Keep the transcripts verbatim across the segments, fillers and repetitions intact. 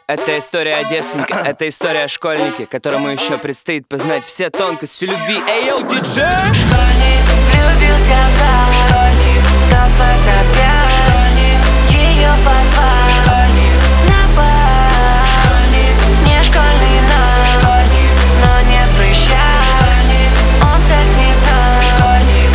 Это история о девственнике, это история о школьнике, которому еще предстоит познать все тонкости любви. Эй, йоу, диджей! Школьник влюбился в зал, школьник стал свой напев, школьник ее позвал, школьник на бал, школьник не школьный наш, школьник, но не в прыщах, школьник, он секс не знал, школьник.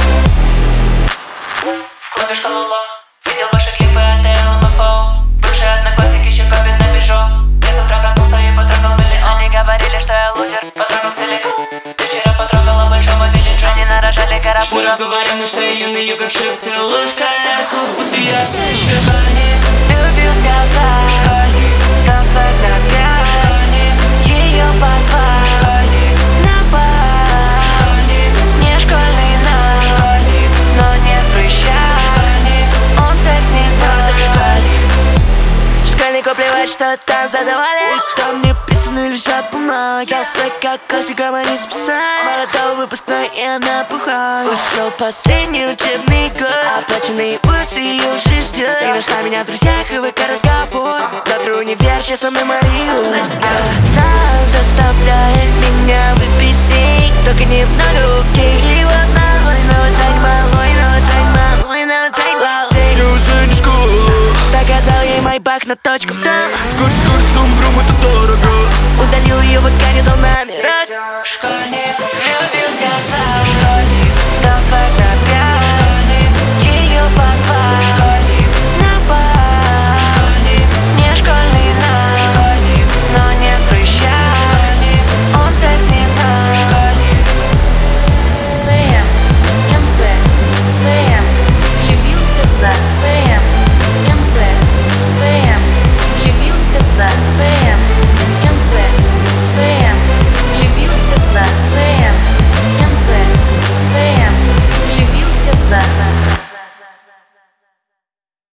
В клубе школа видел ваши клипы от эл эм эф о. Бывший одноклассник еще копит на Пежо. Я с утра проснулся и потрогал миллион. Они говорили, что я лузер, потрогал целиком. Ты вчера потрогала большого Виллиджа. Они нарожали карапуза. Говорим, что я юный югоршип, целую шкалярку, будто я слышу. Школьник влюбился в зал, школьник стал свой напев, школьник ее позвал, школьник на бал, школьник не школьный наш, школьник, но не в прыщах, школьник, он секс не знал, школьник. Школьнику плевать, что там задавали, и там не писаны лежат бумаги. Я свой как классиком, они списали. Молодой выпускной, и она пухает. Ушел последний учебный год, оплаченные вузы ее уже ждет. И нашла меня в друзьях и ВК разговор. Завтра универ, сейчас со мной Марию. Она заставляет меня выпить с ней, только не много руки. И вот малой, но чай малой, но чай малой, но чай малой. Я уже не школа. Заказал ей майбах на точку там. Скорь, скорь, сумбрум, это дорого. Удалил ее ВК, не дал номера. Школьник влюбился в зал, школьник стал свой